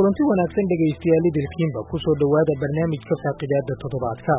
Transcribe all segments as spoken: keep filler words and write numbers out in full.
kulanti wanaagsan dhegaystayaal idilkiinba ku soo dhowaada barnaamijka faaqidaada toddobaadka.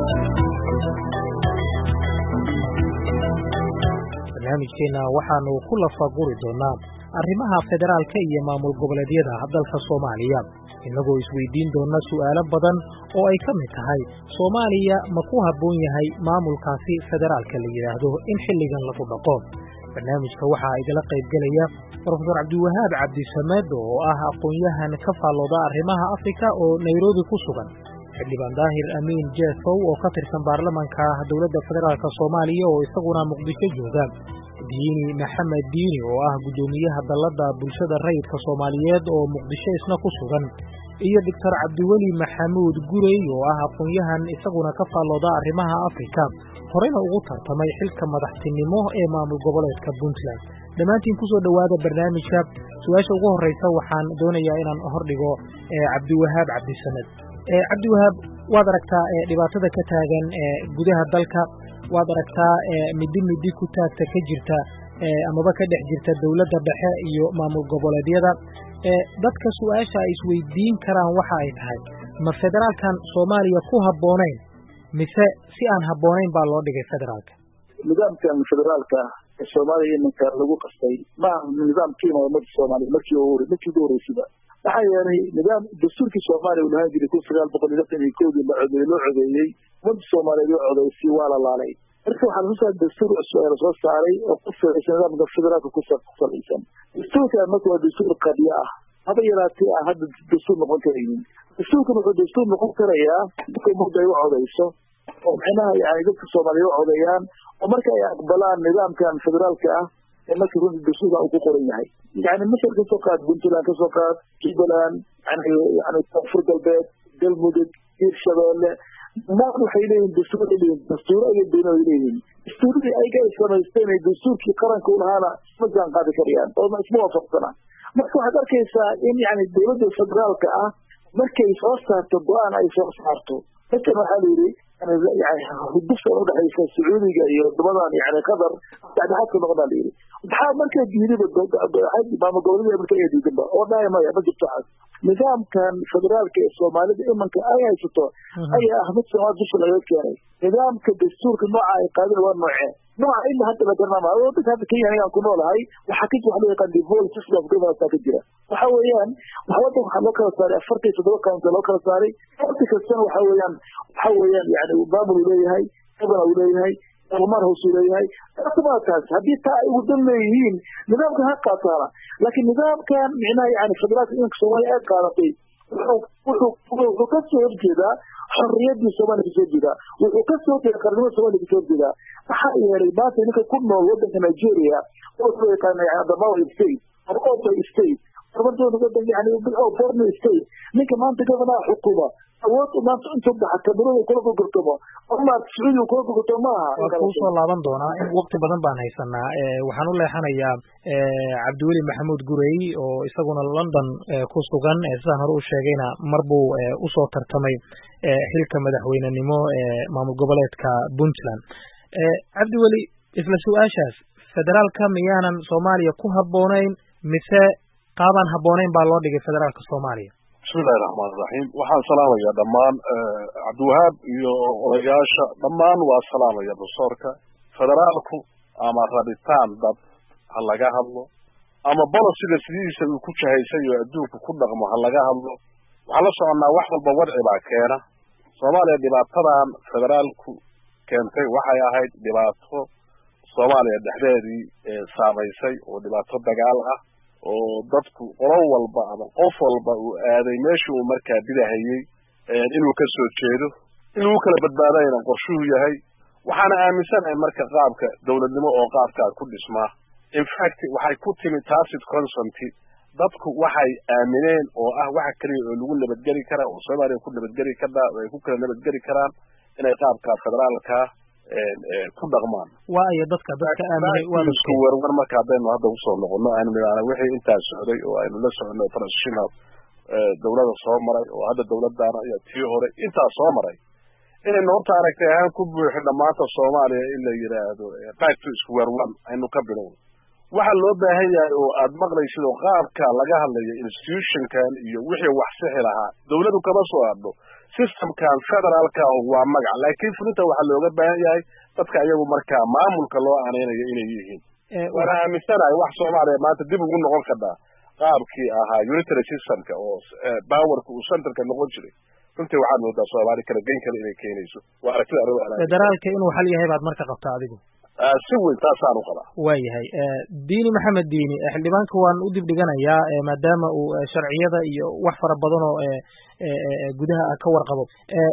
barnaamijkeena waxaanu ku lafaguri doonaa arrimaha federaalka iyo maamul goboleedyada dalka Soomaaliya, inagoo isweydiin doona su'aalo badan oo ay ka mid tahay Soomaaliya ma ku habboon yahay maamulkaasi federaalka la yiraahdo in xilligan lagu dhaqo. barnaamijka waxaa igala qayb galaya Professor Cabdiwahaab Cabdisamed oo ah aqoon-yahan ka faallooda arrimaha Afrika oo Nairobi ku sugan, xildhibaan Daahir Amiin Jeesow oo ka tirsan baarlamaanka dowladda federaalka Soomaaliya oo isaguna Muqdisho jooga, Diini Maxamed Diini oo ah gudoomiyaha dalladda bulshada rayidka Soomaaliyeed oo Muqdisho isna ku sugan, iyo Doctor Cabdiweli Maxamuud Gurey oo ah aqoon-yahan isaguna ka faallooda arrimaha Afrika, horena ugu tartamay xilka madaxtinimo ee maamul goboleedka Puntland. dhammaantiin ku soo dhowaada barnaamijka. su-aasha ugu horreysa waxaan doonayaa inaan hordhigo Cabdiwahaab Cabdisamed. Cabdiwahaab, waad aragtaa dhibaatada ka taagan gudaha dalka, waad aragtaa midi midi ku taagta ka jirta amaba ka dhex jirta dowladda dhexe iyo maamul goboleedyada. dadka su-aasha ay isweydiin karaan waxa ay tahay, ma federaalkan Soomaaliya ku habboonayn mise si aan habboonayn baa loo dhigay federaalka? nidaamkan federaalka ee Soomaaliya iminka lagu qastay ma aha nidaamkiina ummadda Soomaaliya markii uu hore markii uu horeysay. waxaa yeelay nidaam dastuurkii Soomaaliya uu lahaan jiray kun sagaal boqol lixdan iyo kow la codeeyay loo codeeyay ummadda Soomaaliyeed oo codeysay waa la laalay. marka waxaa lagu soo dastuur cusub oo soo saaray oo ku fiirsan nidaamka federaalka ku salaysan. dastuurka marka waa dastuur qadiya ah, haba yaraatee ah hadda dastuur noqon karaynin. dastuurkan wuxuu dastuur noqon karayaa dadka ummadda ay u codeyso oo macnaha yani dadka Soomaaliyeed u codeeyaan oo marka ay aqbalaan nidaamkan federaalka ah ee marka runtii dastuurka uu ku qoran yahay. yani masar ka soo qaad Puntland ka soo qaad Jubbaland, yani yani Koonfur Galbeed, Galmudug, Hirshabeelle, dhammaan waxay leeyihiin dastuur leeyihiin dastuur ay doonayaan leeyihiin. dastuuradii ayaga ay samaysteen ee dastuurkii qaranka u lahaana ma jaan qaadi karayaan oo ma isma waafaqsana. marka waxaad arkaysaa in yani dowladda federaalka ah markay soo saarto go-aan ay soo saarto, dadkan waxaa la yidhi yani hudufta u dhexaysa Sacuudiga iyo wadamadan yani Qatar dhexdhexaadka noqonaa la yidhi. maxaa markaa diidaba maamul goboleedyada marka ay diidanba oo dhahay maya ma jirto xas. nidaamkan federaalka ee Soomaalida imanka ay haysato ayaa ah mid Soomaali dusha laga keenay. nidaamka dastuurka nooca ay qaadeen waa noocee nooca ilaa hadda la garanaa oo dadka hadda Kenya ayaan ku noolahay waxaa ka jira loo yaqaan devolved system of governance ka jira. waxa weeyaan waxa waxaa loo kala saaray afartan iyo toddoba county loo kala saaray. county kastana waxa weeyaan waxa weeyaan yani maamul uu leeyahay, governor uu leeyahay, baarlamaan hoos uu leeyahay. taas haddii taa ay ugu dan leeyihiin nidaamka ha qaataana. laakiin nidaamkan micnaha yani federaalka iminka Soomaaliya ay qaadatay wuxuu wuxuu ka soo horjeedaa xorriyaddii Soomaaliya kasoo jeedaa, wuxuu ka soo jeeda qarnimada Soomaaliya kasoo jeedaa. waxaa yeelay maanta ninka ku nool waddanka Nigeria oo loo yaqaano yani Adamawa State ama Oyo State yani Borno State, ninka maanta gobanaha xukuma awood maanta intuu baxa kamerada kula gurgurtamo ama Sacuudiga kula gurgurtamo maaha. waa kuu soo laaban doonaa in waqti badan baan haysanaa. waxaan u leexanayaa Cabdiweli Maxamuud Gurey oo isaguna London ku sugan, sidaan hore u sheegayna mar buu usoo tartamay xilka madaxweynenimo ee maamul goboleedka Puntland. Cabdiweli, isla su-aashaas federaalka miyaanan Soomaaliya ku habboonayn mise qaabaan habboonayn baa loo dhigay federaalka Soomaaliya? bismillahi raxmaani raxiim. waxaan salaamayaa dhammaan Cabdiwahaab iyo odayaasha dhammaan waa salaamaya dastuurka federaalku ama rabitaan dad ha laga hadlo ama bolosiga sidiisa uu ku jahaysan oo adduunka ku dhaqmo ha laga hadlo. waxaa la soconaa wax walba wadci baa keena. Soomaaliya dhibaatadan federaalku keentay waxay ahayd dhibaato Soomaaliya dhexdeedii saamaysay oo dhibaato dagaal ah oo dadku qolo walba ama qof walba uu aaday meeshii uu markaa bidahayay inuu ka soo jeedo inuu kala badbaadayna qorshuhu yahay. waxaana aaminsanahay marka qaabka dowladnimo oo qaabkaa ku dhismaa in fact waxay ku timi tacit consent. dadku waxay aamineen oo ah waxa kaliya oo lagu nabadgeli kara oo Soomaaliya ku nabadgeli kartaa oo ay ku kala nabadgeli karaan inay qaabka federaalka ku dhaqmaan. waa ay dadka dadka aaminay waa isku warwar marka hadaynu hadda u soo noqono aynu midana wixii intaas socday oo aynu la socono transitional dowladda soo maray oo hadda dowladdaana iyo tii hore intaas soo maray inaynu horta aragtay ahaan ku buuxin dhammaanta Soomaaliya in la yiraahdo back to square one aynu ka bilowno. waxa loo baahan yahay oo aad maqlaysid oo qaabka laga hadlayo institutionkan iyo wixii wax sixi lahaa dawladu kama soo hadho systemkan federaalka waa magac laakiin fulinta waxa looga baahan yahay dadka ayagu markaa maamulka loo aaneynayo inay yihiin waana aaminsanahay wax Soomaaliya maanta dib ugu noqon kartaa qaabkii ahaa unitary systemka oo powerka uu centerka noqon jiray runtii waxaad moodaa Soomaali kala geyn kale inay keenayso waa aragtida arrin federaalka inuu xal yahay baad marka qabtaa adigu si weyn taasaan u qabaa waayahay diini maxamed diini xildhibaanka waan u dib dhiganayaa maadaama uu sharciyada iyo wax fara badan oo gudaha ka warqabo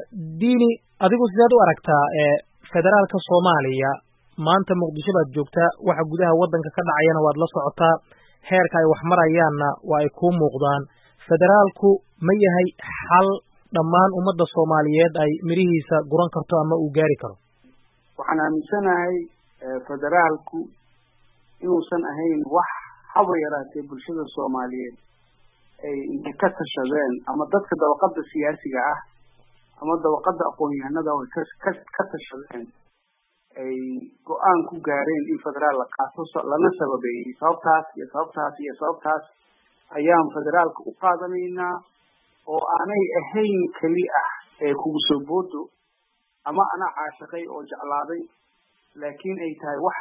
diini adigu sidaad u aragtaa federaalka Soomaaliya maanta Muqdisho baad joogtaa waxa gudaha wadanka ka dhacayana waad la socotaa heerka ay wax marayaanna waa ay ku muuqdaan federaalku ma yahay xal dhammaan ummadda Soomaaliyeed ay mirihiisa guran karto ama uu gaari karo waxaan aaminsanahay federaalku inuusan ahayn wax haba yaraatee bulshada Soomaaliyeed ay inta ka tashadeen ama dadka dabaqada siyaasiga ah ama dabaqada aqoon-yahanada oo ka tashadeen ay go'aan ku gaareen in federaal la qaato lana sababeeyay sababtaas iyo sababtaas iyo sababtaas ayaan federaalka u qaadanaynaa oo aanay ahayn kali ah ee kugu soo boodo ama ana caashaqay oo jeclaaday laakiin ay tahay wax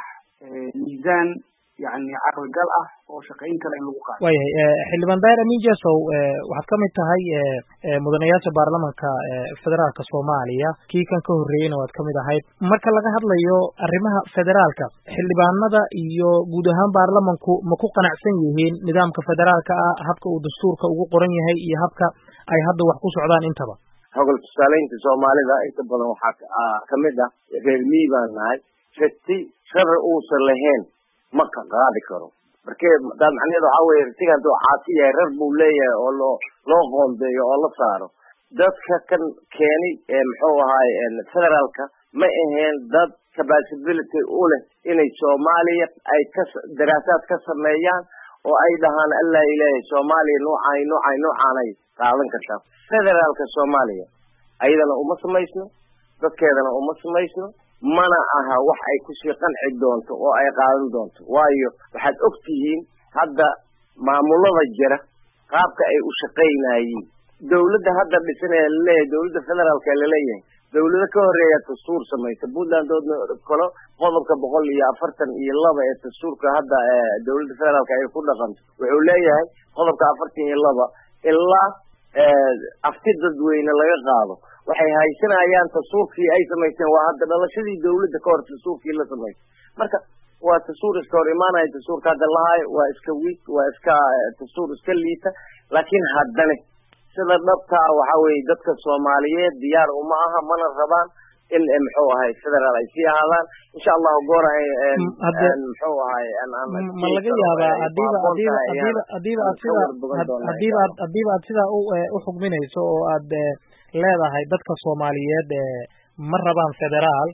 miisaan yani caqligal ah oo shaqayn kale in lagu qaato waayahay xildhibaan daahir amiin jesow waxaad ka mid tahay mudanayaasha baarlamanka federaalka Soomaaliya kii kan ka horreeyayna waad ka mid ahayd marka laga hadlayo arrimaha federaalka xildhibaanada iyo guud ahaan baarlamanku ma ku qanacsan yihiin nidaamka federaalka ah habka uu dastuurka ugu qoran yahay iyo habka ay hadda wax ku socdaan intaba hogol tusaaleynta Soomaalida inta badan waxaa kamid ah reer miyi baan nahay rati shar uusan lahayn ma ka qaadi karo markee dad macnaheedu waxa weeye ratiga haduu caasi yahay rar buu leeyahay oo loo loo qoondeeyo oo la saaro dadka kan keeni ee muxuu ahaay federaalka ma ahayn dad capability u leh inay Soomaaliya ay ka daraasaad ka sameeyaan oo ay dhahaan alla ilaahay Soomaaliya noocay noocay noocanay qaadan kartaa federaalka Soomaaliya ayadana uma samaysno dadkeedana uma samaysno mana aha wax ay ku sii qanci doonto oo ay qaadan doonto waayo waxaad ogtihiin hadda maamulada jira qaabka ay u shaqeynayeen dawladda hadda dhisanay leeyahay dawladda federaalka leeyahay dawladda ka horeeya dastuur sameeyay Puntland oo kale qodobka boqol iyo afartan iyo laba ee dastuurka hadda dawladda federaalka ay ku dhaqanto wuxuu leeyahay qodobka afartan iyo laba ilaa afti dadweyne laga qaado waxay haysanayaan dastuurkii ay sameeyeen waa hadda dhalashadii dawladda ka hor dastuurkii la sameeyay marka waa dastuur iska hor imaanaya dastuurka hadda lahaay waa iska weak waa iska dastuur iska liita laakiin haddana sida dhabta waxa weeye dadka Soomaaliyeed diyaar uma aha mana rabaan in muxuu ahay federaal ay sii ahaadaan insha Allah goor ay muxuu ahay an an ma laga yaabaa adiba adiba adiba adiba sida adiba adiba sida u xugminayso oo aad leedahay dadka Soomaaliyeed ma rabaan federaal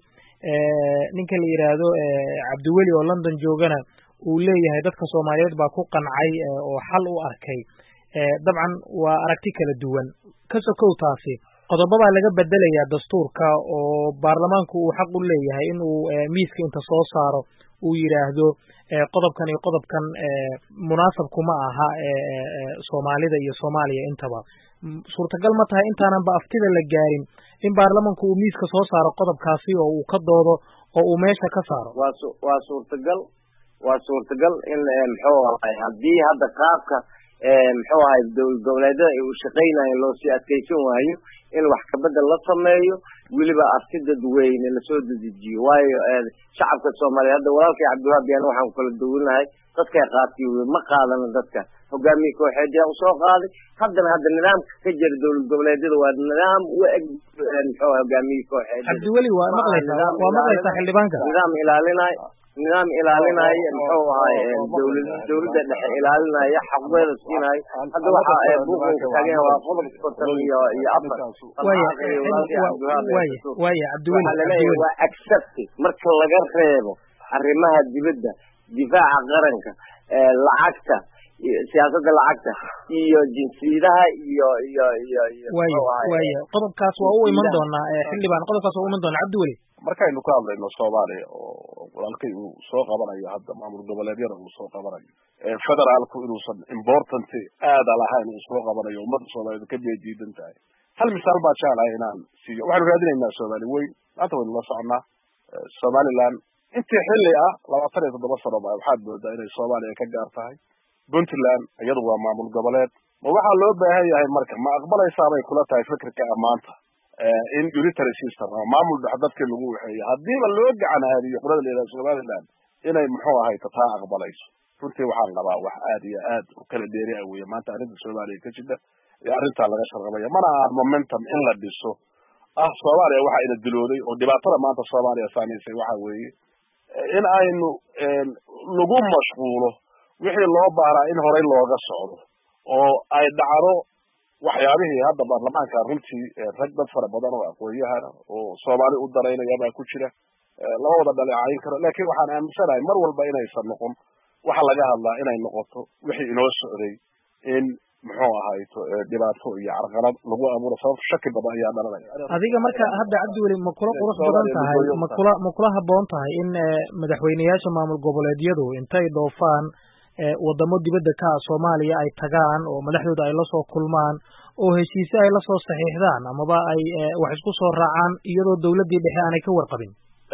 ninka la yiraahdo Cabdiweli oo London joogana uu leeyahay dadka Soomaaliyeed baa ku qancay oo xal u arkay dabcan waa aragti kala duwan ka sokow taasi qodobada laga bedelayaa dastuurka oo baarlamaanku uu xaq u leeyahay in uu miiska inta soo saaro uu yiraahdo qodobkan iyo qodobkan munaasab kuma aha Soomaalida iyo Soomaaliya intaba suurtagal ma tahay intaanan ba aftida la gaarin in baarlamaanku uu miiska soo saaro qodobkaasi oo uu ka doodo oo uu meesha ka saaro waa waa suurtagal waa suurtagal in muxuu ahay hadii hadda qaabka muxuu ahay dawladda ay u shaqeynayaan loo sii adkeysan waayo in wax ka bedel la sameeyo waliba aftida dadweyne la soo dejiyo waayo shacabka Soomaaliyeed hadda walaalkay Cabdiwahaab yaan waxaan kula duwanahay dadka qaatiyo ma qaadan dadka hogaamiye kooxeed yaa soo qaaday haddana hadda nidaamka ka jira dawlad goboleedyada waa nidaam u eg muxuu hogaamiye kooxeed Cabdiweli waa maqlaysaa waa maqlaysaa xildhibaanka nidaam ilaalinay nidaam ilaalinaya muxuu ahay dawladda dawladda dhexe ilaalinaya xaqooda siinay hadda waxa ay buuqo taagan waa qodob konton iyo iyo afar way way Cabdiweli waa accept marka laga reebo arrimaha dibadda difaaca qaranka lacagta siyaasadda lacagta iyo jinsiyadaha iyo iyo iyo iyo waayo waayo qodobkaas waa u iman doonaa xildhibaan qodobkaas waa u iman doonaa Cabdiweli markaynu ka hadlayno Soomaaliya oo walaalkay uu soo qabanayo hadda maamul goboleedyada uu soo qabanayo federaalku inuusan important aad lahayn uu soo qabanayo ummadda Soomaaliyeed ka jeedidan tahay hal misaal baa jeclahay inaan siiyo waxaanu raadinaynaa Soomaali weyn maanta waynu la soconaa Somaliland intii xilli ah labaatan iyo toddoba sano baa waxaad moodaa inay Soomaaliya ka gaar tahay Puntland iyadu waa maamul goboleed ma waxaa loo baahan yahay marka ma aqbalaysaa bay kula tahay fikirka amaanta in unitary system maamul dadkii lagu waxeeyo haddiiba loo gacan haadiyo qolada leedahay Somaliland inay muxuu ahay taa aqbalayso runtii waxaan qabaa wax aad iyo aad u kala dheeri ah weeye maanta arrinta Soomaaliya ka jira ee arrinta laga sharqabaya mana aha momentum in la dhiso ah Soomaaliya waxa ina dilooday oo dhibaatada maanta Soomaaliya saameysay waxa weeye in aynu lagu mashquulo wixii loo baahnaa in horey looga socdo oo ay dhacdo waxyaabihii hadda baarlamaanka runtii rag dad fara badan oo aqoon-yahana oo Soomaali u daraynaya baa ku jira laba wada dhaleecayn karo laakiin waxaan aaminsanahay mar walba inaysan noqon waxa laga hadlaa inay noqoto wixii inoo socday in muxuu ahayto dhibaato iyo carqalad lagu abuuro sabab shaki badan ayaa dhalanaya adiga marka hadda Cabdiweli ma kula qurux badan tahay ma kula ma kula haboon tahay in madaxweynayaasha maamul goboleedyadu intay dhoofaan wadamo dibadda ka Soomaaliya ay tagaan oo madaxdooda ay la soo kulmaan oo heshiise ay la soo saxiixdaan amaba ay wax isku soo raacaan iyadoo dawladii dhexe aanay ka warqabin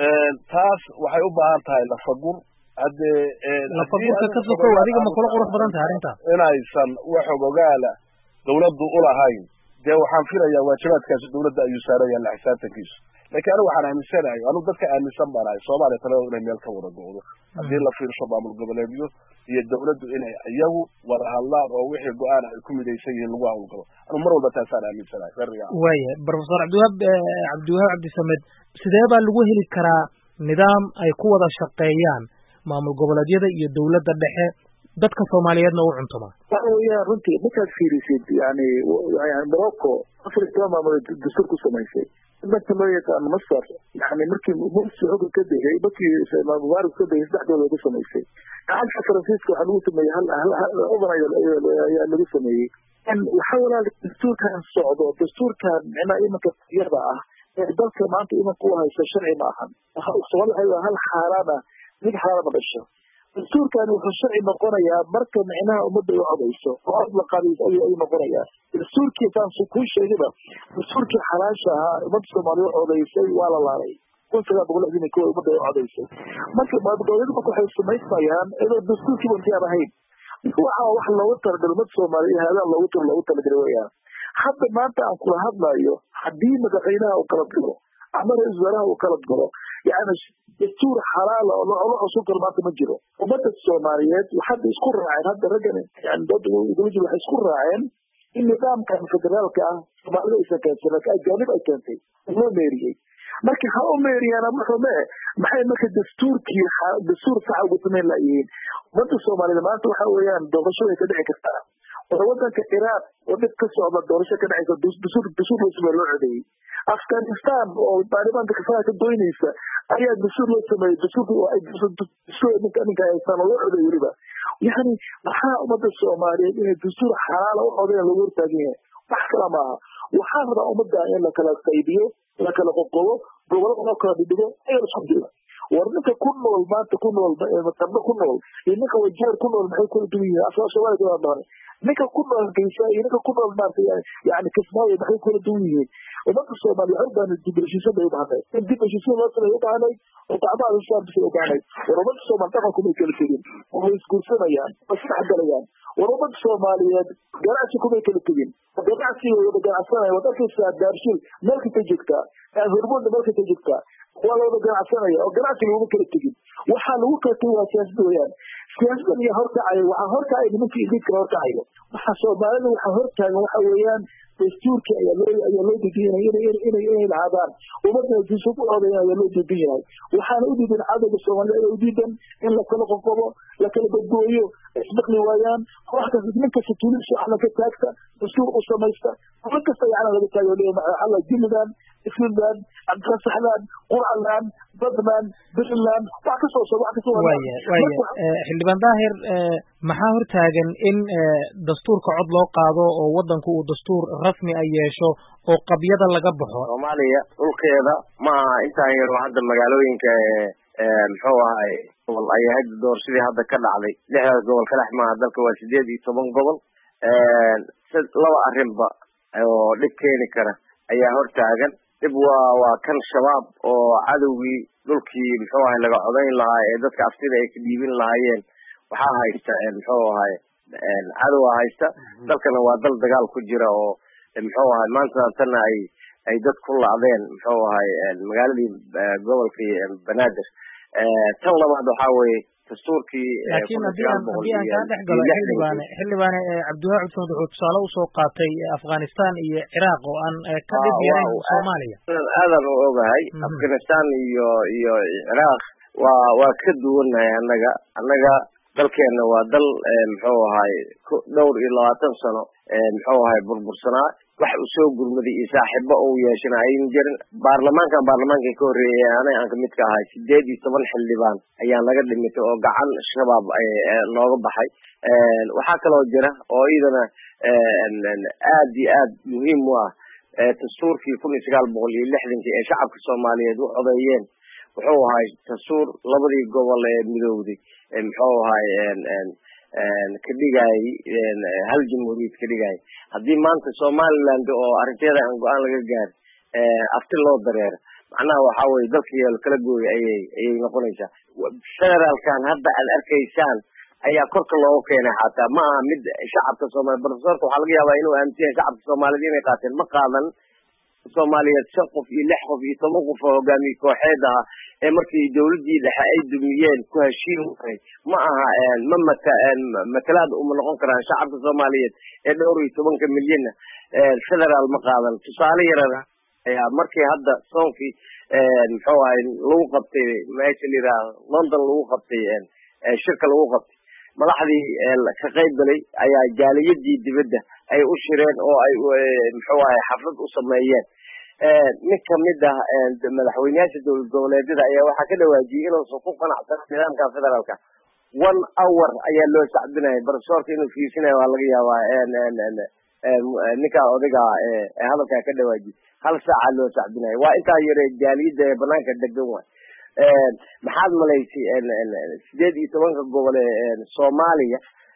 taas waxay u baahan tahay la fagur hadde la fagurka ka sokow adiga ma kula qurux badan tahay arrinta inaysan wax ogaala dawladdu u lahayn dee waxaan filayaa waajibaadkaasi dawladda ayuu saarayaan la xisaabtankiisa laakiin anigu waxaan aaminsanahay anigu dadka aaminsan baanahay Soomaaliya talada inay meel ka wada go'do haddii la fiirsho maamul goboleedyo iyo dawladdu inay iyagu wada hadlaan oo wixii go'aan ay ku midaysan yihiin lagu hawlgalo anigu mar walba taasaan aaminsanahay fariga waaya professor Cabdiwahaab Cabdiwahaab Cabdisamed sidee baa lagu heli karaa nidaam ay ku wada shaqeeyaan maamul goboleedyada iyo dawladda dhexe dadka Soomaaliyeedna u cuntuma waxaa runtii markaad fiirisid yani Morocco Afrika maamul dastuur ku samaysay markii loo yaqaan Masar yani markii Morsi ugu ka dhigay markii Mubarak ka dhigay saddexdooda ku samaysay gacanka Faransiiska waxa lagu sameeyay hal hal overay ayaa lagu sameeyay in waxa walaal dastuurkan socdo dastuurkan ina imanka iyada ah ee dalka maanta imanka u hayso sharci ma ahan waxa hal xaalada mid xaalada dhasho dastuurkan wuxuu sharci noqonayaa marka micnaha ummadda u codayso oo la qabiis ayuu noqonayaa dastuurkii taan ku sheegayba dastuurkii xalaasha ahaa ummadda Soomaaliya codaysay waa la laalay kun sagaal boqol lixdan iyo kow ummadda u codaysay marka maamulgoboleedyadu waxay samaysmayaan iyadoo dastuurkii bantiyan ahayn waxa wax loogu talagalay ummadda Soomaaliya hadaan loogu talagalay loogu talagalay weeyaan hadda maanta aan kula hadlayo haddii madaxweynaha uu kala galo ama ra'iisul wasaaraha uu kala galo yani dastuur xalaal oo loo cusub kalmaanta ma jiro ummadda Soomaaliyeed waxay isku raaceen hadda raggan yani dad dawladdu waxay isku raaceen in nidaamkan federaalka ah Soomaaliya ay sakeeyeen ka jaanib ay keentay loo meeriyay marka ha u meeriyana maxay maxay marka dastuurkii dastuur sax ugu sameyn laayeen ummadda Soomaaliyeed maanta waxa weeyaan doorasho ay ka dhici kartaa waddanka Iraq oo dib ka socda doorasho ka dhacaysa dastuur dastuur loo sameeyay loo codeeyay Afghanistan oo baarlamaanka ka ka doonaysa ayaa dastuur loo sameeyay dastuur oo ay dastuur ninka ninka ay sano loo codeeyay waliba yani waxa ummadda Soomaaliyeed inay dastuur xalaal oo codeeyay lagu taageeyo wax kala ma waxa raba ummadda in la kala qaybiyo la kala qoqobo gobolada loo kala dhigo ay isku jiro warninka ku nool maanta ku nool maanta ku nool inaka wajeer ku nool maxay kula duwan yihiin asoo Soomaaliya waa baahan ninka ku nool geesa inaka ku nool maanta yani kismaayo maxay kula duwan yihiin ummadda Soomaaliya waxay baan dibashiisa bay baahnay in dibashiisa loo sameeyo baahnay oo gacmaha u saartay oo baahnay ummadda Soomaaliya dhaqanku may kala tegin oo ay isguursanayaan oo isdhexgalayaan ummadda Soomaaliyeed ganacsi kuma kala tegin ganacsi oo ganacsanaya waddanka daarshil meelka ka joogta hormoon meelka ka joogta waa loo ganacsanaya oo ganacsi lagu kala tegin waxa lagu kala tegay waa siyaasad weeyaan siyaasadda iyo horkacay waxa horkacay nimankii idinka horkacay waxa Soomaalida waxa hortaagan waxa weeyaan dastuurka ayaa loo ayaa loo diiday inay inay inay lahaadaan ummadda dastuur u codeeyay ayaa loo diiday waxaana u diidan cadawga Soomaaliya u diidan in la kala qoqobo la kala badbooyo isbaqli waayaan wax kasta ninka situliso ala ka taagta dastuur u samaysta wax kasta yaana laga taageero leeyahay alla jildan islan abka saxlan qur'aan puntland puntland wax ka soo wax ka soo waya waya xildhibaan daahir maxaa hortaagan in dastuurka cod loo qaado oo waddanku uu dastuur rasmi ah yeesho oo qabyada laga baxo Soomaaliya dhulkeeda ma aha intaa yar hadda magaalooyinka muxuu ahay gobol ay ahayd doorashadii hadda ka dhacday lixdaas gobol ka dhex maaha dalka waa sideed iyo toban gobol laba arrinba oo dhib keeni kara ayaa hortaagan dib waa waa kan shabaab oo cadowgii dhulkii muxuu ahay laga codayn lahaa ee dadka aftida ay ka dhiibin lahaayeen waxaa haysta muxuu ahay cadowga haysta dalkana waa dal dagaal ku jira oo muxuu ahay maanta tana ay ay dad ku lacdeen muxuu ahay magaaladii gobolkii banaadir tan labaad waxaa weeye dastuurkii laakiin haddii aan haddii aan kaa dhex galo xildhibaane xildhibaane cabdiwaaxid cusmaan wuxuu tusaale usoo qaatay afghanistan iyo ciraaq oo aan ka dhib yarayn soomaaliya aadan u ogahay afghanistan iyo iyo ciraaq waa waa ka duwanahay annaga annaga dalkeena waa dal muxuu ahay dhowr iyo labaatan sano muxuu ahay burbursanaa wax u soo gurmaday iyo saaxiibo uu yeeshana aynu jirin baarlamaankan baarlamaanka ka horreeyay anay aan kamid ka ahay sideed iyo toban xildhibaan ayaa laga dhimitay oo gacan shabaab looga baxay waxaa kaloo jira oo iyadana aad iyo aad muhiim u ah dastuurkii kun iyo sagaal boqol iyo lixdankii ee shacabka soomaaliyeed u codeeyeen wuxuu ahay dastuur labadii gobol ee midowday muxuu ahay ka dhigayay hal jamhuuriyad ka dhigayay haddii maanta somaliland oo arrinteeda aan go-aan laga gaarin afti loo dareero macnaha waxaa weye dalkii kala gooya ayay ayay noqonaysaa federaalkan hadda aad arkaysaan ayaa korka looga keenay xataa ma aha mid shacabka soomaaliya profesorka waxaa laga yaabaa inuu aaminsan yahay shacabka soomaaliyed inay qaateen ma qaadan soomaaliyeed shan qof iyo lix qof iyo toban qof oo hogaamiye kooxeed aha ee markii dawladdii dhexe ay dumiyeen ku heshiin waay ma aha ma mata matalaad uma noqon karaan shacabka soomaaliyeed ee dhowr iyo tobanka milyanna federaal ma qaadan tusaale yarana ayaa markii hadda soonkii muxuu ahay lagu qabtay meesha la yidhaha london lagu qabtay shirka lagu qabtay madaxdii ka qayb galay ayaa jaaliyadii dibadda ay u shireen oo ay muxuu ahay xaflad u sameeyeen mid kamid ah madaxweyneyaasha dowlad goboleedyada ayaa waxaa ka dhawaajiyey inuusan ku qanacsan nidaamka federaalka one hour ayaa loo sacbinaya profesorka inuu fiirsinayo waa laga yaabaa ninkaa odaga ee hadalkaa ka dhawaajiyey hal saaca loo sacbinayo waa intaa yare jaaliyadda ee banaanka degan waay maxaad malaysay sideed iyo tobanka gobol ee soomaaliya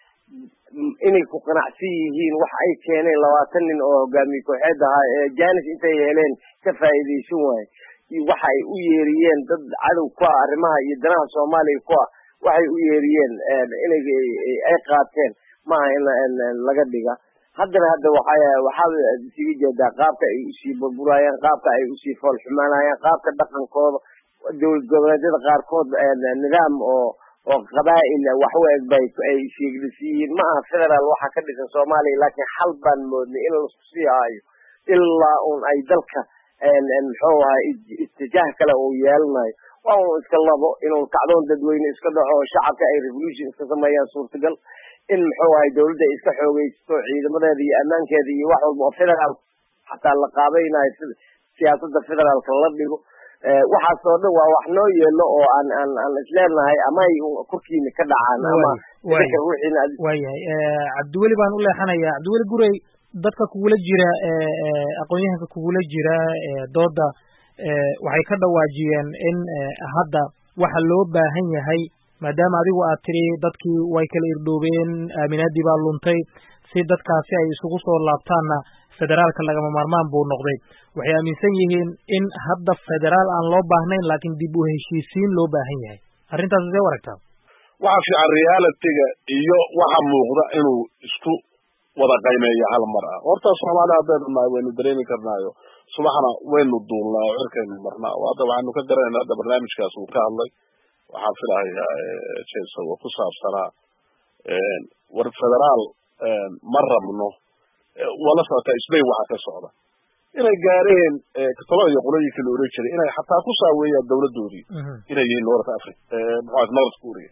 inay ku qanacsan yihiin wax ay keeneen labaatan nin oo hogaamiye kooxeed ahaa ee janis intay heleen ka faa'iidaysan waaye waxa ay u yeeriyeen dad cadow ku ah arrimaha iyo danaha soomaaliya ku ah waxay u yeeriyeen inay ay qaateen maaha in laga dhiga haddana hadda waxa waxaad isiga jeedaa qaabka ay usii burburayaan qaabka ay usii fool xumaanayaan qaabka dhaqankooda dowlad goboleedyada qaarkood nidaam oo oo qabaa'il wax u eg bay ay sheegdisiyiin ma aha federaal waxa ka dhisan soomaaliya laakiin xal baan moodnay in laisku sii haayo ilaa un ay dalka muxuu ahay istijaah kale uu yeelanayo waa un iska labo inuu kacdoon dadweyne iska dhaco shacabka ay revolution iska sameeyaan suurtagal in muxuu ahay dawladda iska xoogeysto ciidamadeeda iyo ammaankeeda iyo wax walba oo federaal xataa la qaabaynayo siyaasadda federaalka la dhigo waxaas oo dhan waa wax noo yeelo oo aan aan aan isleenahay ama ay korkiina ka dhacaan ama dadka wixiina waayahay cabdiweli baan u leexanayaa cabdiweli gurey dadka kugula jira aqoon-yahanka kugula jira dooda waxay ka dhawaajiyeen in hadda waxa loo baahan yahay maadaama adigu aad tiri dadkii way kala irdhoobeen aaminaadii baa luntay si dadkaasi ay isugu soo laabtaanna federaalka lagama maarmaan buu noqday waxay aaminsan yihiin in hadda federaal aan loo baahnayn laakiin dib u heshiisiin loo baahan yahay arrintaas sidee u aragtaa waxa fiican realitiga iyo waxa muuqda inuu isku wada qaymeeyo hal mar ah horta Soomaali haddaynu nahay waynu dareemi karnaayo subaxna waynu duulnaa oo cirkaynu marnaa hadda waxaanu ka garanaynaa hadda barnaamijkaas uu ka hadlay waxaan filahayaa jeesa oo ku saabsanaa war federaal ma rabno wala socota isbay waxa ka socda inay gaareen katolada iyo qoladii kala oran jiray inay xataa ku saaweeyaan dawladoodii inay yihiin North Africa muxuu North Korea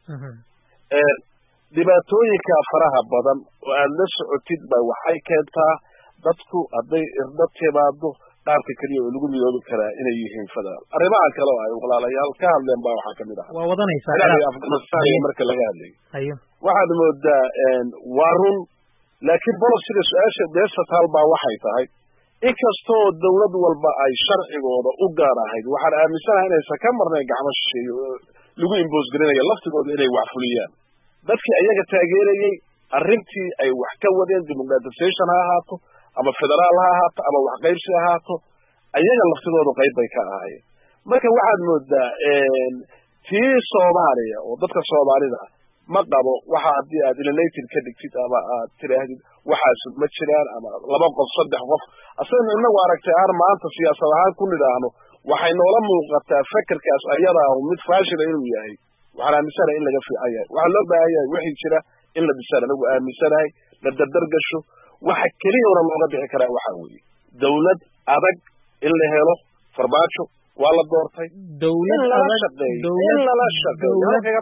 dhibaatooyinka faraha badan oo aad la socotid bay waxay keentaa dadku hadday irda timaado qaabka kaliya oo lagu midoobi karaa inay yihiin federaal arrimaha kale oo ay walaalayaal ka hadleen baa waxaa kamid ah waa wadanaysaa ilaa Afghanistan marka laga hadlay hayo waxaad moodaa waa run laakiin bolosiga su-aasha beesha taal baa waxay tahay inkastoo dawlad walba ay sharcigooda u gaar ahayd waxaan aaminsanahay inaysan ka marnay gacmo shisheeye oo lagu imboos garinayo laftigooda inay wax fuliyaan dadkii ayaga taageerayay arrintii ay wax ka wadeen democratization ha ahaato ama federaal ha ahaato ama wax qaybsi ha ahaato ayaga laftigoodu qayb bay ka ahaayeen marka waxaad moodaa tii soomaaliya oo dadka soomaalida ma qabo waxa haddii aad eliminated ka dhigtid ama aad tiraahdid waxaasu ma jiraan ama laba qof saddex qof asagana inagu aragtay aan maanta siyaasad ahaan ku nidhaahno waxay noola muuqataa fekerkaas ayada ah mid faashila inuu yahay waxaan aaminsanahay in laga fiican yahay waxaa loo baahan yahay wixii jira in la dhisaan anagu aaminsanahay la dardar gasho waxa keliyana looga bixi karaa waxaa weeye dawlad adag in la helo farmaajo waa la doortay dawlad adag lala shaqeeyo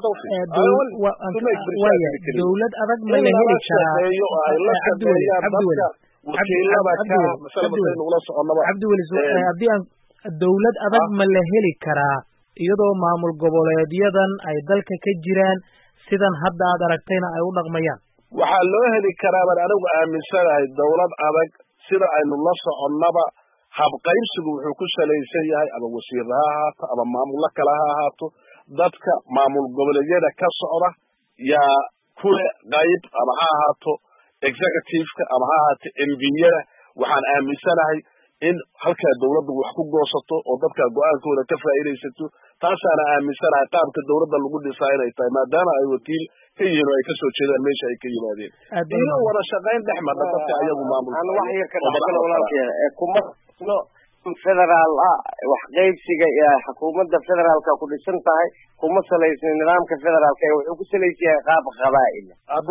dawlad adag ma la heli karaa haddii aan dawlad adag ma la heli karaa iyadoo maamul goboleedyadan ay dalka ka jiraan sidan hadda aad aragtayna ay u dhaqmayaan waxaa loo heli karaa baan anigu aaminsanahay dawlad adag sida aynu la soconnaba habqaybsigu wuxuu ku salaysan yahay ama wasiirra ha ahaato ama maamullo kale ha ahaato dadka maamul goboleedyada ka socda yaa kule qayb ama ha ahaato executiveka ama ha ahaato m b-yada waxaan aaminsanahay in halkaa dawladdu wax ku goosato oo dadka go-aankooda ka faa'iidaysato taasaana aaminsanahay qaabka dawladda lagu dhisaa inay tahay maadaama ay wakiil ka yihiin oo ay ka soo jeedaan meesha ay ka yimaadeen iyo wada shaqayn dhex marta dadka ayagu maamulka federaal ah wax qaybsiga xukuumadda federaalka ku dhisan tahay kuma salaysna nidaamka federaalka ee wuxuu ku salaysan yahay qaab qabaa'il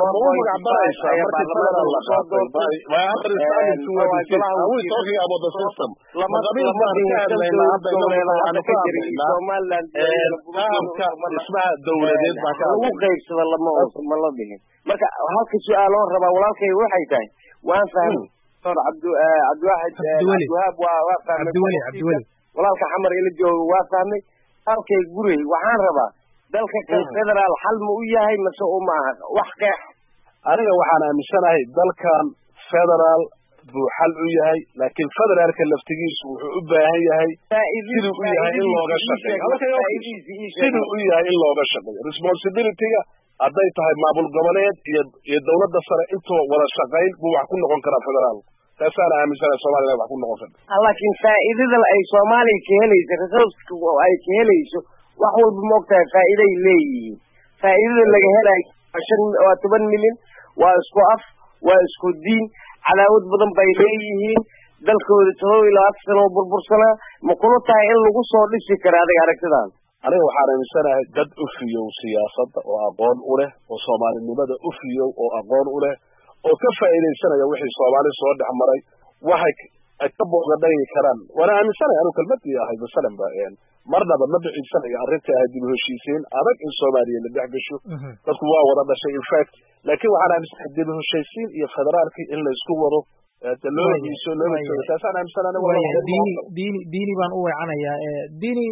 lagu qaybsada lama ma la dhihin marka halka su-aaloon rabaa walaalkay waxay tahay waan fahmay cabdiwaxid cabdiwahaab waa fahmay walaalka xamar ila jooga waa fahmay halkay guri waxaan rabaa dalka kan federaal xal ma u yahay mase uma aha wax qeex aniga waxaan aaminsanahay dalkan federaal buu xal u yahay laakiin federaalka laftigiisu wuxuu u baahan yahay siduu u yahay in looga shaqeeyo siduu u yahay in looga shaqeeyo responsibilityga hadday tahay maamul goboleed iyo iyo dawladda sare intoo wada shaqayn buu wax ku noqon karaa federaal taasaana aaminsanahay soomaliya wax ku noqon karta laakiin faa'iidada ay soomaaliya ka helayso resourceka ay ka helayso wax walba moogtahay faa'iiday leeyihiin faa'iidada laga helayo shan waa toban milyan waa isku af waa isku diin cadaawad badan bay leeyihiin dalkooda todoba iyo labaatan sano oo burbursanaa ma kula tahay in lagu soo dhisi kara adiga aragtidan aniga waxaan aaminsanahay dad ufiyow siyaasadda oo aqoon u leh oo soomaalinimada ufiyow oo aqoon u leh oo ka faa'iidaysanaya wixii soomaali soo dhex maray waxay ay ka booqadhagi karaan waana aaminsanahay anigu kelmadii ahay masalan ba marnaba ma bixisanayo arrinta ahay dib u heshiisiin adag in soomaaliya la dhex gasho dadku waa wada dhashay infact laakiin waxaan aaminsanahay dib u heshiisiin iyo federaalkii in la isku wado loo hiiso loo hiiso taasaan aaminsanahay diini diini diini baan u weecanayaa diini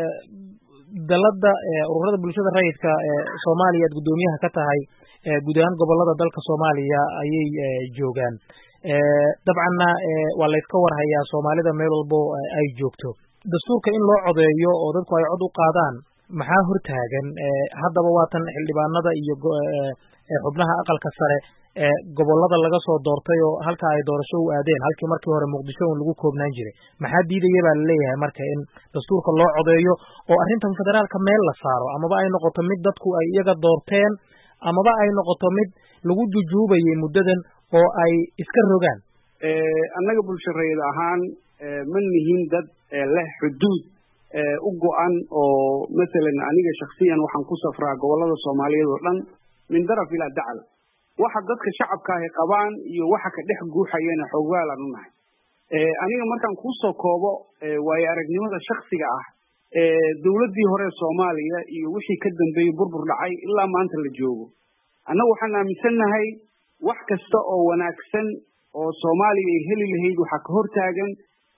dalada ururada bulshada rayidka ee Soomaaliya gudoomiyaha ka tahay guud ahaan gobolada dalka Soomaaliya ayay joogaan dabcanna waa la iska warhayaa Soomaalida meel walba ay joogto dastuurka in loo codeeyo oo dadku ay cod u qaadaan maxaa hortaagan haddaba waatan xildhibaanada iyo xubnaha aqalka sare ee gobolada laga soo doortay oo halka ay doorasho u aadeen halkii markii hore Muqdisho lagu koobnaan jiray maxaa diidaya baa leeyahay marka in dastuurka loo codeeyo oo arrintan federaalka meel la saaro amaba ay noqoto mid dadku ay iyaga doorteen amaba ay noqoto mid lagu jujuubayay muddadan oo ay iska rogaan annaga bulshareed ahaan ma nihin dad leh xuduud u go'an oo masalan aniga shakhsiyan waxaan ku safraa gobolada Soomaaliyeed oo dhan min daraf ila dacal waxa dadka shacabka ay qabaan iyo waxa ka dhex guuxayana xogaalan u nahay ee aniga markaan ku soo koobo way aragnimada shakhsiga ah ee dawladii hore Soomaaliya iyo wixii ka dambeeyay burbur dhacay ilaa maanta la joogo annagu waxaan aaminsanahay wax kasta oo wanaagsan oo Soomaaliya ay heli lahayd waxa ka hortaagan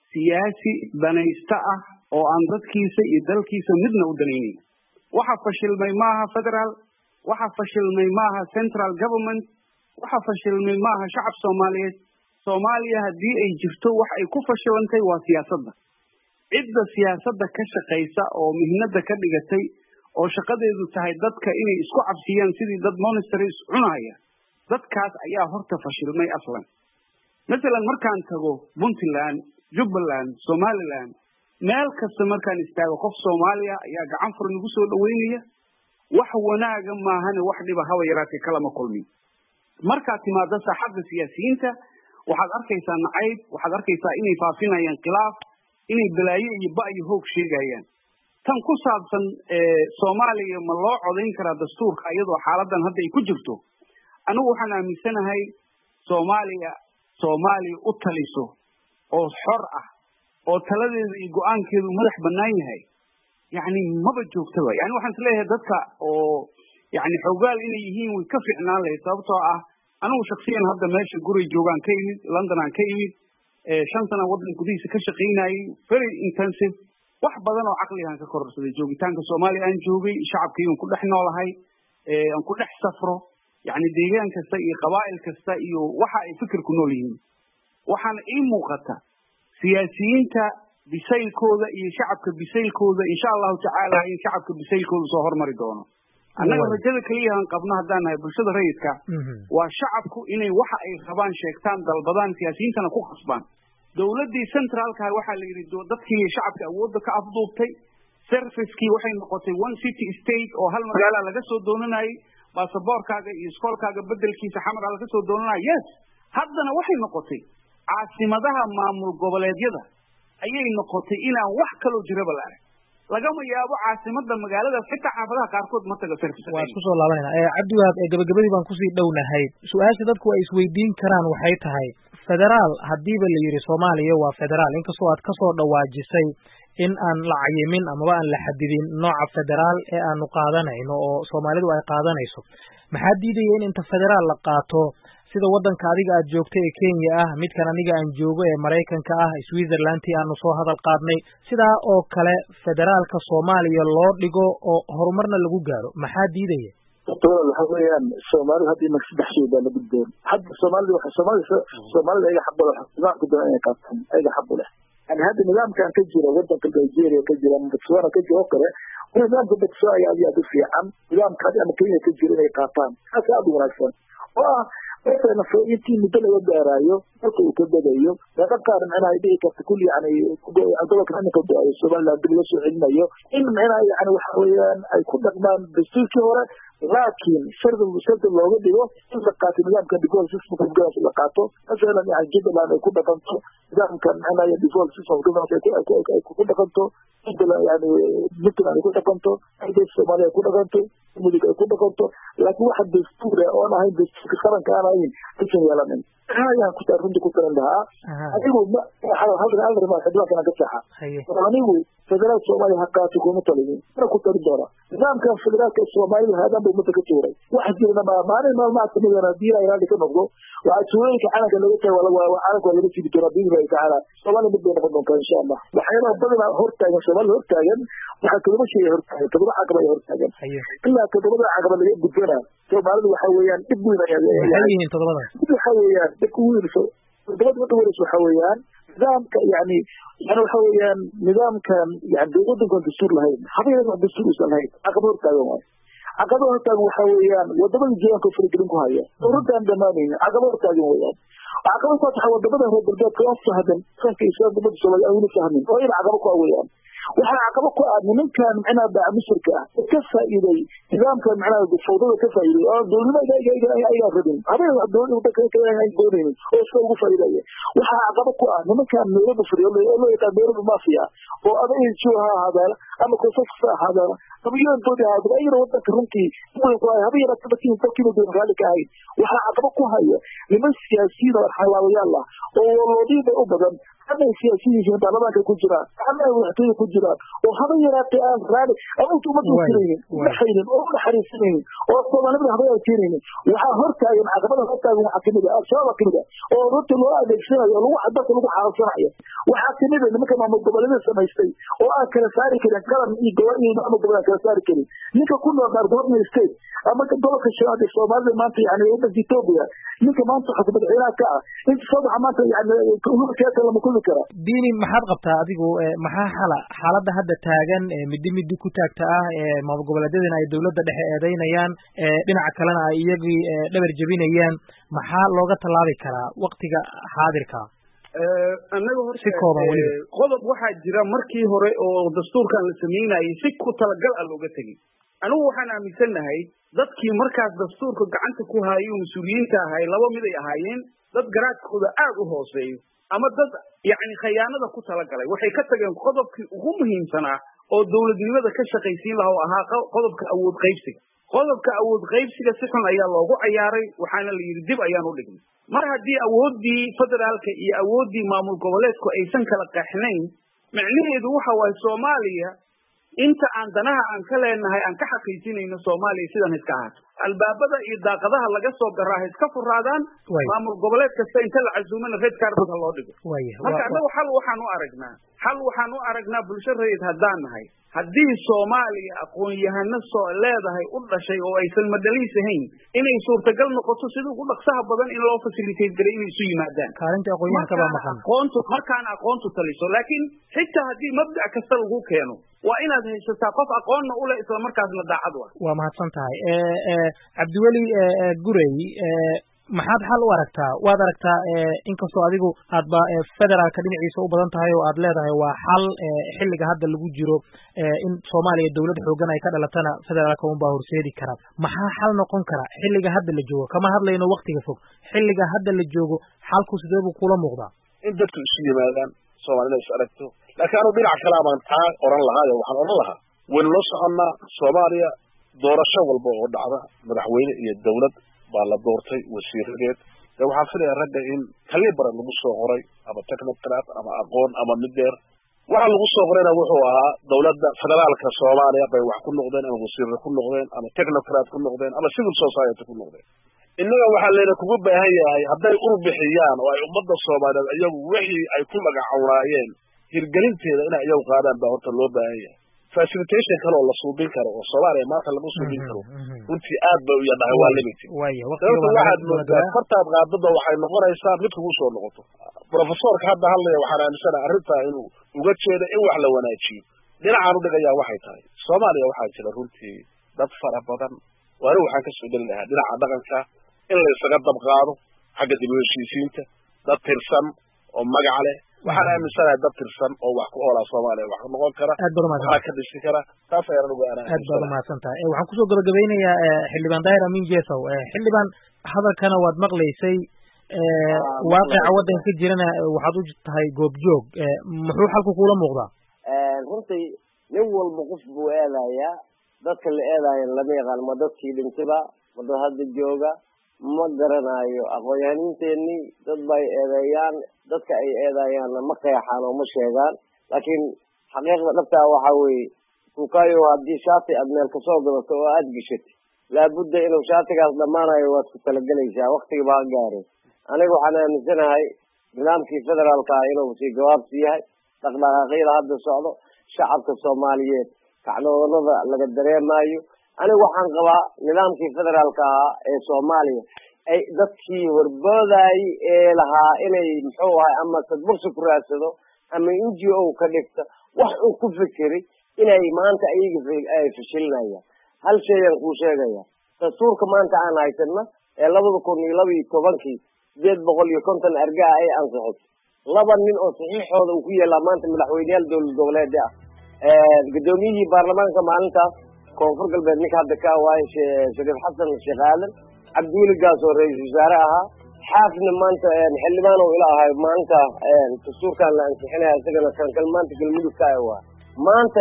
siyaasi danaysta ah oo aan dadkiisa iyo dalkiisa midna u danaynin. waxa fashilmay maaha federal, waxa fashilmay maaha central government, waxa fashilmay maaha shacab Soomaaliyeed. Soomaaliya haddii ay jirto wax ay ku fashilantay waa siyaasadda. cidda siyaasadda ka shaqaysa oo mihnada ka dhigatay oo shaqadeedu tahay dadka inay isku cabsiyaan sidii dad monsters cunaya, dadkaas ayaa horta fashilmay aslan. Masalan markaan tago Puntland, Jubbaland, Somaliland, meel kasta markaan istaago qof Soomaaliya ayaa gacan fur nagu soo dhaweynaya. wax wanaaga maahane wax dhiba hawa yaraatay kala ma kulmin. markaad timaado saaxadda siyaasiyiinta waxaad arkaysaa nacayb, waxaad arkaysaa inay faafinayaan khilaaf, inay balaayo iyo ba iyo hoog sheegayaan. tan ku saabsan Soomaaliya ma loo codayn karaa dastuurka iyadoo xaaladan hadda ay ku jirto? anigu waxaan aaminsanahay Soomaaliya Soomaaliya u taliso oo xor ah oo taladeedu iyo go'aankeedu madax bannaan yahay, yani maba joogtaba. yani waxaan isleeyahay dadka oo yani xogaal inay yihiin way ka fiicnaan lahayd, sababtoo ah anigu shakhsiyan hadda meesha guri joogaan ka yimid, London aan ka yimid, shan sano waddan gudihiisa ka shaqaynayay, very intensive. wax badan oo caqligan ka kororsaday joogitaanka Soomaaliya aan joogay, shacabkii aan ku dhex noolahay, aan ku dhex safro, yani deegaan kasta iyo qabaa'il kasta iyo waxa ay fikir ku nool yihiin. waxaana ii muuqata siyaasiyiinta bisaylkooda iyo shacabka bisaylkooda insha allahu tacaala in shacabka bisaylkooda soo hormari doono. annaga rajada kaliya aan qabno haddaan nahay bulshada rayidka waa shacabku inay waxa ay rabaan sheegtaan, dalbadaan, siyaasiyiintana ku khasbaan. dowladdii centraalka waxaa la yidhi dadkii shacabka awoodda ka afduubtay, servicekii waxay noqotay one city state oo hal magaala laga soo doonanayay, baasaboorkaaga iyo iskoolkaaga bedelkiisa xamar laga soo doonanaya. yes haddana waxay noqotay caasimadaha maamul goboleedyada ayay noqotay inaan wax kaloo jiraba la arag. lagama yaabo caasimada magaalada xitaa xaafadaha qaarkood ma taga service. waa isku soo laabanayna ee Cabdiwahaab, ee gabagabadii baan kusii dhownahay. su-aasha dadku ay isweydiin karaan waxay tahay, federaal hadiiba la yiri Soomaaliya waa federaal, inkastoo aad ka soo dhawaajisay in aan la cayimin amaba aan la xadidin nooca federaal ee aanu qaadanayno oo Soomaalidu ay qaadanayso. maxaa diidaya in inta federaal la qaato sida waddanka adiga aad joogtay ee Kenya ah, midkan aniga aan joogo ee Mareykanka ah, Switzerland aanu soo hadal qaadnay, sidaa oo kale federaalka Soomaaliya loo dhigo oo horumarna lagu gaaro? maxaa diidaya? waxa weeyaan Soomaaliya hadii ma saddex shay baa la gudboon. hadda Soomaaliya waxa Soomaaliya Soomaaliya ay xaq leh, nidaamka doonaya inay qaataan ay xaq leh. yani hadda nidaamkan ka jira waddanka Nigeria ka jira, Botswana ka jira kale, nidaamka Botswana ayaa aad u fiican, nidaamka ama Kenya ka jira inay qaataan taas aad u wanaagsan. oo مثلا فوقتي مدلة ودارايو أكو كبدايو لقد قارن أنا يدي ككل يعني أقول لك أنا كبدايو السؤال اللي عندي لسه علميو إن أنا يعني وحويان أي كل دقمان بستوك ورا لكن شرط شرط الله وديه إن لقاتي نظام كان بيقول سيسمو كان بيقول سيسمو لقاته مثلا يعني جدا لأن يكون دقنته نظام كان أنا يبيقول سيسمو كان يكون دقنته جدا يعني مثل أن يكون دقنته أيضا الصومالية يكون دقنته المديك يكون دقنته لكن واحد دستور وأنا هاي دستور كسرن كان هاي كيشن يلا من هاي كنت أرفض كنت عندها أقول ما هذا هذا هذا ما خدوا كنا كتحة يعني هو فدرات الصومالي حقاتك ومطلبين أنا كنت أردورا نظام كان فدرات الصومالي هذا بمتكتوري واحد يقول ما ما أنا ما ما أتمنى أنا ديرا إلى ذلك النقطة وأسويك أنا كان لقيت ولا وأنا كان لقيت في ترابين رأي تعالى الصومالي بدنا نقدم إن شاء الله وحيانا بدنا هرتا يا الصومالي هرتا ين وحكلوا شيء هرتا كذا حكوا هرتا ين إلا كذا حكوا اللي يبدأنا الصومالي وحويان ابننا يعني حويان تكوين تبغى تقول شو حويان نظام يعني يعني حويان نظام كان يعني بيقولوا كان دستور لهين حقيقة دستور وصل هين أقدر تايم أقدر تايم حويان ودبل جيان كفر جرين كهاية ورد عند مانين أقدر تايم ويان أقدر تحول دبل هو بدأ كلاس هذا كان كيسان دبل سوى أول فهمين وين أقدر كويان وحنا عقبك من كان معنا بقى مشركة كفى إلي نظام كان معنا بالفوضى كفى إلي آه دول ما جاي جاي جاي أي أخذين هذا دول وده كده كده هاي دولين وصل كفى إلي وحنا عقبك من كان نرد في اليوم يقول له كان بيرد المافيا وأبي شو هذا ama koonfurta ahaadaan ama yuantoodi ahaadaan ayana wadanka runtii haba yaraata dadkii dalkiiba doon raalli ka ahayn waxaa caqabo ku haya niman siyaasiyiin oo xalaawayaal ah oo waloodiiba u badan hadda ay siyaasiyiin baarlamaanka ku jiraan hadda ay madaxtooyada ku jiraan oo haba yaraatay aan raali ama ummadda tiraynin waxaynin oo naxariisanaynin oo soomaalida haba ay tiraynin waxaa hortaagan caqabada hortaagan waxaa kamid ah al-shabaab kamid ah oo runta loo adeegsanayo oo lagu dalka lagu xaalasanayo waxaa kamid ah nimanka maamul goboleedyada samaystay oo aan kala saari karin qaran iyo gobol iyo maamul goboleed kala saari karin ninka ku nool Northern State ama gobolka shanaad ee Soomaalida maanta yani wadanka Ethiopia ninka maanta xukuumadda ciidanka ka ah inta sabax maanta yani kullu keeta lama kulli kara diini maxaad qabtaa adigu maxaa xala xaaladda hadda taagan midi midi ku taagta ah ee maamul goboleedyadana ay dawladda dhexe eedeynayaan dhinaca kalena ay iyagii dhabar jabinayaan maxaa looga tallaabi karaa waqtiga xaadirka annaga horta qodob waxaa jira markii hore oo dastuurkan la sameynayay si ku talagal ah looga tegay anigu waxaan aaminsanahay dadkii markaas dastuurka gacanta ku hayo mas-uuliyiinta ahay laba mid ay ahaayeen dad garaadkooda aad u hooseeyo ama dad yacni khayaanada ku talagalay waxay ka tageen qodobkii ugu muhiimsanaa oo dowladnimada ka shaqaysiin laha oo ahaa qodobka awood qaybsiga qodobka awood qaybsiga si xun ayaa loogu cayaaray waxaana la yidhi dib ayaan u dhignay mar haddii awooddii federaalka iyo awooddii maamul goboleedku aysan kala qaxnayn micnaheedu waxa waaye soomaaliya inta aan danaha aan ka leenahay aan ka xaqiijinayno soomaaliya sidan iska ahaato albaabada iyo daaqadaha laga soo garaa iska furaadaan maamul goboleed kasta inta la casuumana red cardka loo dhigo marka annagu xal waxaan u aragnaa xal waxaan u aragnaa bulsho rayid haddaan nahay haddii soomaaliya aqoon-yahano soo leedahay u dhashay oo aysan madaliis ahayn inay suurtagal noqoto sida ugu dhaqsaha badan in loo facilitate garay inay isu yimaadaan kaalinta aqoon-yahanka baa maqan aqoontu markaana aqoontu taliso laakiin xitaa haddii mabdac kasta lagu keeno waa inaad haysataa qof aqoonna u leh isla markaasna daacad u ah waa mahadsan tahay cabdiweli gurey maxaad xal u aragtaa waad aragtaa inkastoo adigu aadba federaalka dhinaciisa u badan tahay oo aad leedahay waa xal xilliga hadda lagu jiro in soomaaliya dawlad xoogan ay ka dhalatana federaalka unbaa horseedi kara maxaa xal noqon kara xilliga hadda la joogo kama hadlayno waktiga fog xilliga hadda la joogo xalku sidee buu kula muuqdaa in dadku isu yimaadaan soomaalida is aragto laakiin anu dhinac kale abaan taa oran lahaayo waxaan oran lahaa waynu la soconnaa soomaaliya doorasho walba oo dhacda madaxweyne iyo dawlad baa la doortay wasiiradeed ee waxaan filayaa ragga in kalibara lagu soo qoray ama technocrat ama aqoon ama mideer waxa lagu soo qorayna wuxuu ahaa dawladda federaalka soomaaliya bay wax ku noqdeen ama wasiirre ku noqdeen ama technocrat ku noqdeen ama civil society ku noqdeen innaga waxaa layna kugu baahan yahay hadday urbixiyaan oo ay ummadda soomaaliyeed iyagu wixii ay ku magacawnaayeen hirgelinteeda inay iyagu qaadaan baa horta loo baahan yahay facilitation kale oo la suubin karo oo soomaaliya maanta lagu suubin karo runtii aad bay u yadhahay waa limited sababta waxaad moodaa fartaad qaadada waxay noqonaysaa mid kugu soo noqoto professorka hadda hadlaya waxaan aaminsanaha arrintaa inuu uga jeedo in wax la wanaajiyo dhinacaan u dhigayaa waxay tahay soomaaliya waxaa jira runtii dad fara badan waana waxaan ka soo geli lahaa dhinaca dhaqanka in la isaga dabqaado xagga dib u heshiisiinta dad tirsan oo magac leh waxaan aaminsanahay dad tirsan oo wax ku oolaa soomaaliya wax noqon kara waxaa ka dhisi kara taas ayaan ugu aanaa aad baad umahadsan tahay waxaan kusoo gabagabeynayaa xildhibaan daahir amiin jesow xildhibaan hadalkana waad maqlaysay waaqica waddanka ka jirana waxaad u tahay goobjoog muxuu xalku kuula muuqdaa runtii nin walba qof buu eedayaa dadka la eedaayo lama yaqaan ma dadkii dhintayba ma dad hadda jooga ma garanayo aqoon-yahaninteennii dad bay eedeeyaan dadka ay eedayaanna ma qeexaan oo ma sheegaan laakiin xaqiiqda dhabtaa waxaa weeye tukayo haddii shaati aad meel kasoo gadato oo aada geshatay laabudda inuu shaatigaas dhammaanayo waad ku talagelaysaa waktiga baa gaaray aniga waxaan aaminsanahay nidaamkii federaalka ah inuu sii gabaabsi yahay dhaqdhaqaaqyada hadda socdo shacabka soomaaliyeed kacdoonada laga dareemayo aniga waxaan qabaa nidaamkii federaalka ahaa ee soomaaliya ay dadkii horboodayay ee lahaa inay muxuu ahay ama sadbursi ku raadsado ama n g o ka dhigta wax uu ku fekeray inay maanta ayaga ay fashilinayaan hal shayaan kuu sheegaya dastuurka maanta aan haysanna ee labada kun iyo laba iyo tobankii sideed boqol iyo konton argaa ay ansixisay laba nin oo saxiixooda uu ku yeelaa maanta madaxweyneyaal dowlad goboleeda ah gudoomiyihii baarlamaanka maalintaas koonfur galbeed ninka hadda ka waaye shariif xasan sheekh aadan cabdiweli gaas oo ra-iisul wasaare ahaa xaafna maanta xildhibaan oo ila ahay maalinta dastuurkan la ansixinaya isagana kan kal maanta galmudug ka ah waa maantana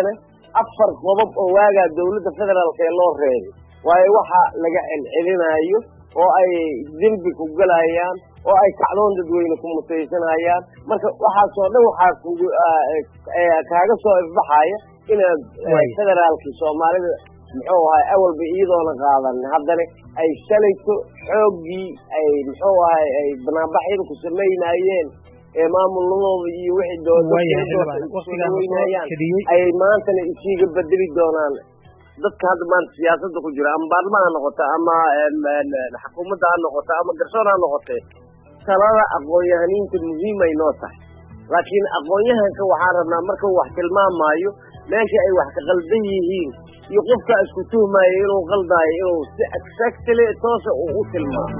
afar qodob oo waagaa dawladda federaalka ee loo reebay waayo waxa laga celcelinayo oo ay dembi ku galayaan oo ay kacdoon dadweyne ku mutaysanayaan marka waxaasoo dhan waxaa kugu kaaga soo ifbaxaya inaad federaalkii soomaalida muxuu ahay awalba iyadoona qaadan haddana ay shalayto xooggii ay muxuu ahay ay banaanbaxyada ku samaynayeen ee maamulnimooda iyo wixii doodaweynaayaan ayay maantana isiiga bedeli doonaan dadka hadda maanta siyaasadda ku jira ama baarlama ha noqota ama xukuumadda ha noqota ama garsoor ha noqotee talada aqoon-yahaniinta muhiim ay noo tahay laakiin aqoon-yahanka waxaan rabnaa markau wax tilmaamaayo meesha ay wax ka qaldan yihiin iyo qofka isku tuhmaayo inuu qaldaayo inuu si exactly toosa uu u tilmaamo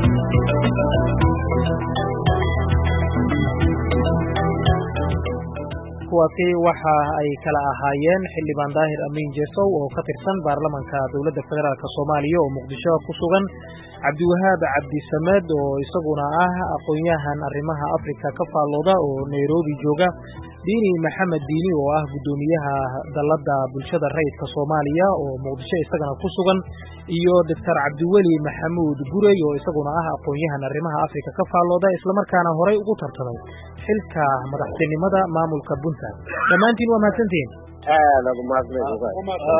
kuwaasi waxa ay kala ahaayeen xildhibaan daahir amiin jesow oo ka tirsan baarlamanka dowladda federaalk soomaaliya oo muqdisho ku sugan cabdiwahaab cabdisamed oo isaguna ah aqoon-yahan arrimaha afrika ka faallooda oo nairobi jooga diini maxamed diini oo ah guddoomiyaha dalladda bulshada rayidka soomaaliya oo muqdisho isagana ku sugan iyo doctor cabdiweli maxamuud gurey oo isaguna ah aqoon-yahan arrimaha afrika ka faallooda islamarkaana horay ugu tartamay xilka madaxtinimada maamulka puntland dhammaantiin waa mahadsantihiin aad aad umahadsantahay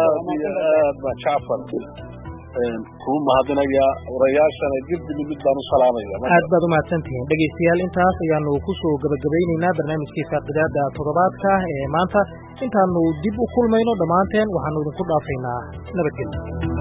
kuu mahadinaya warayaashana dibdi mid baan u salaamaya aad baad umahadsantihiin dhegaystayaal intaas ayaanu ku soo gabagabaynaynaa barnaamijkii faaqidaada toddobaadka ee maanta intaanu dib u kulmayno dhammaanteen waxaanu idinku dhaafaynaa nabadgelyo